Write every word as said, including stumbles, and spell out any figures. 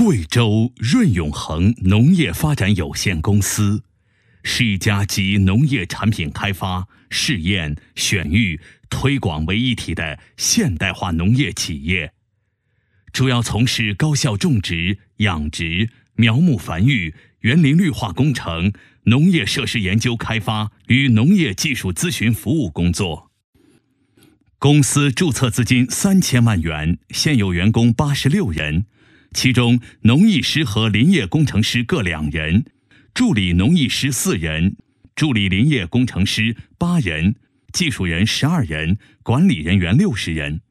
贵州润永恒农业发展有限公司是一家集农业产品开发、试验、选育、推广为一体的现代化农业企业，主要从事高效种植、养殖、苗木繁育、园林绿化工程、农业设施研究开发与农业技术咨询服务工作。公司注册资金三千万元，现有员工八十六人，其中农艺师和林业工程师各两人，助理农艺师四人，助理林业工程师八人，技术人十二人，管理人员六十人。